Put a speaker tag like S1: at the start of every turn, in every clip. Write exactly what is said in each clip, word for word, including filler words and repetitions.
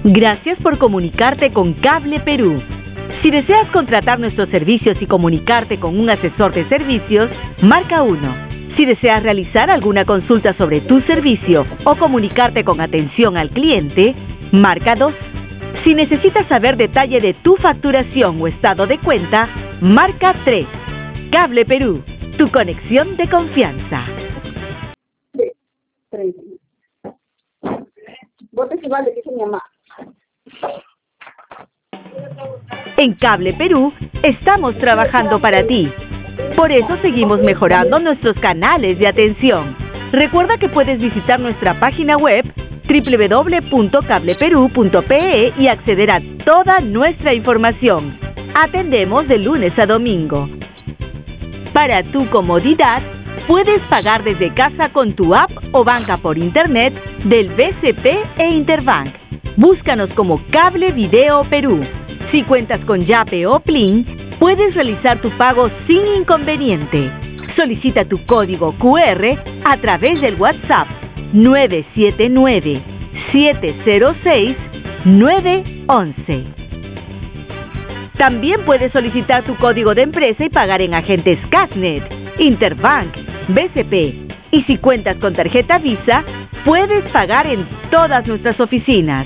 S1: Gracias por comunicarte con Cable Perú. Si deseas contratar nuestros servicios y comunicarte con un asesor de servicios, marca uno. Si deseas realizar alguna consulta sobre tu servicio o comunicarte con atención al cliente, marca dos. Si necesitas saber detalle de tu facturación o estado de cuenta, marca tres. Cable Perú, tu conexión de confianza. En Cable Perú estamos trabajando para ti. Por eso seguimos mejorando nuestros canales de atención. Recuerda que puedes visitar nuestra página web doble u doble u doble u punto cable perú punto pe e y acceder a toda nuestra información. Atendemos de lunes a domingo. Para tu comodidad, puedes pagar desde casa con tu app o banca por internet del B C P e Interbank. Búscanos como Cable Video Perú. Si cuentas con Yape o Plin, puedes realizar tu pago sin inconveniente. Solicita tu código cu erre a través del WhatsApp nueve siete nueve, siete cero seis, nueve once. También puedes solicitar tu código de empresa y pagar en agentes Casnet, Interbank, B C P. Y si cuentas con tarjeta Visa, puedes pagar en todas nuestras oficinas.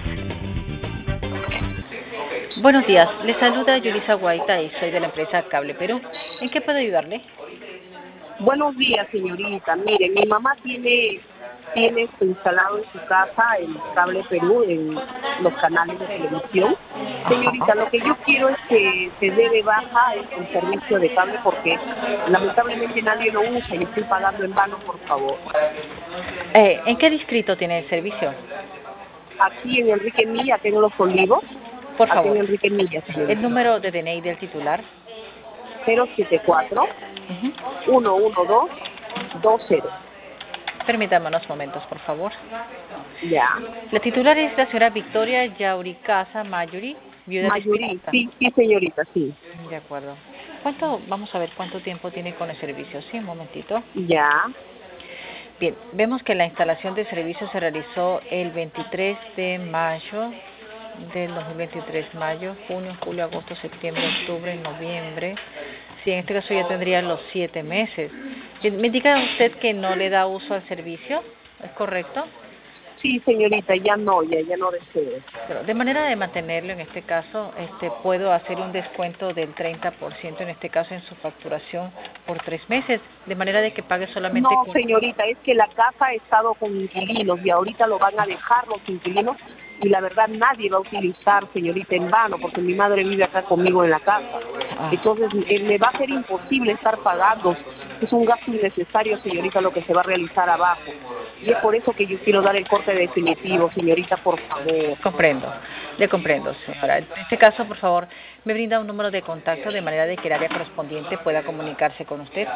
S2: Buenos días, les saluda Yulisa Guaita y soy de la empresa Cable Perú. ¿En qué puedo ayudarle?
S3: Buenos días, señorita. Mire, mi mamá tiene, tiene instalado en su casa el Cable Perú en los canales de televisión. Señorita, lo que yo quiero es que se dé de baja el servicio de cable porque lamentablemente nadie lo usa y estoy pagando en vano, por favor.
S2: Eh, ¿En qué distrito tiene el servicio?
S3: Aquí en Enrique Milla, tengo Los Olivos.
S2: Por
S3: Aquí
S2: favor.
S3: en Enrique Milla, señorita.
S2: El número de D N I del titular.
S3: cero siete cuatro, uno uno dos, dos cero.
S2: Permítame unos momentos, por favor.
S3: Ya.
S2: La titular es la señora Victoria Yauricasa Mayuri, viuda
S3: Mayuri,
S2: de
S3: sí, sí, señorita, sí.
S2: De acuerdo. ¿Cuánto, vamos a ver cuánto tiempo tiene con el servicio? Sí, un momentito.
S3: Ya.
S2: Bien, vemos que la instalación de servicio se realizó el veintitrés de mayo del dos mil veintitrés, mayo, junio, julio, agosto, septiembre, octubre, noviembre. Sí, en este caso ya tendría los siete meses. ¿Me indica usted que no le da uso al servicio? ¿Es correcto?
S3: Sí, señorita, ya no, ya, ya no deseo.
S2: Pero de manera de mantenerlo, en este caso, este, puedo hacer un descuento del treinta por ciento, en este caso, en su facturación por tres meses, de manera de que pague solamente...
S3: No,
S2: con...
S3: señorita, es que la casa ha estado con inquilinos y ahorita lo van a dejar los inquilinos y la verdad nadie va a utilizar, señorita, en vano, porque mi madre vive acá conmigo en la casa.
S2: Ah.
S3: Entonces, eh, me va a ser imposible estar pagando. Es un gasto innecesario, señorita, lo que se va a realizar abajo. Y es por eso que yo quiero dar el corte definitivo, señorita, por favor.
S2: Comprendo, le comprendo, señora. En este caso, por favor, me brinda un número de contacto de manera de que el área correspondiente pueda comunicarse con usted.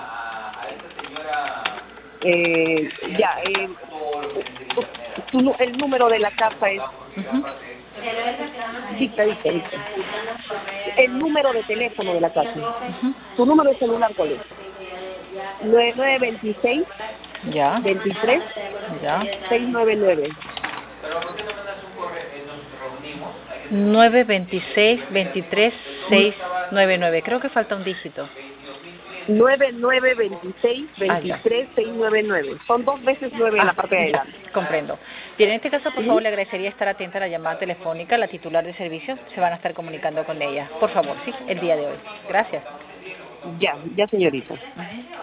S3: Eh, ya, eh, tu, el número de la casa es...
S2: Uh-huh.
S3: Dicta, dicta, dicta. El número de teléfono de la casa.
S2: Uh-huh.
S3: Tu número de celular, ¿cuál es? nueve nueve veintiséis,
S2: Ya.
S3: veintitrés,
S2: Ya.
S3: seiscientos noventa y nueve.
S2: nueve veintiséis, veintitrés, seiscientos noventa y nueve. Creo que falta un dígito.
S3: nueve nueve veintiséis, veintitrés,
S2: Ah,
S3: seiscientos noventa y nueve. Son dos veces nueve
S2: ah,
S3: en la parte de adelante.
S2: Comprendo. Bien, en este caso, por favor, le agradecería estar atenta a la llamada telefónica. La titular de servicio se van a estar comunicando con ella. Por favor, sí, el día de hoy. Gracias.
S3: Ya, ya, señorita.
S2: Uh-huh.